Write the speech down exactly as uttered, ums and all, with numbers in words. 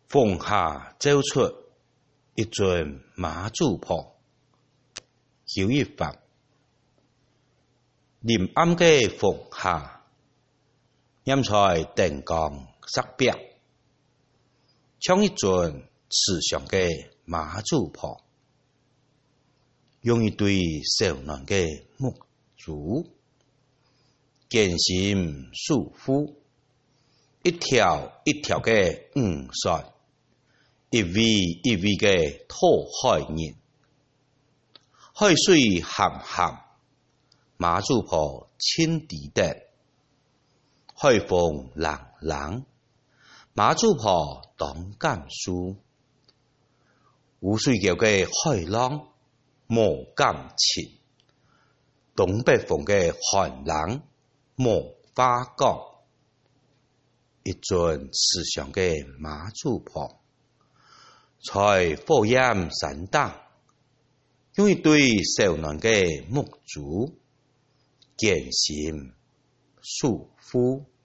风下走出一尊马祖婆，有一法。林暗嘅风下，阴在电光石壁，像一尊慈祥嘅马祖婆，用一对小嫩嘅木竹，坚心束缚，一条一条嘅五线，一位一位嘅拖海人，海水咸咸。马祖婆亲地的，海风冷冷，马祖婆当感树，湖水叫嘅海浪无感情，东北风嘅寒冷无花讲，一尊慈祥嘅马祖婆，在火焰山顶，用一对小嫩嘅木竹。坚心束缚。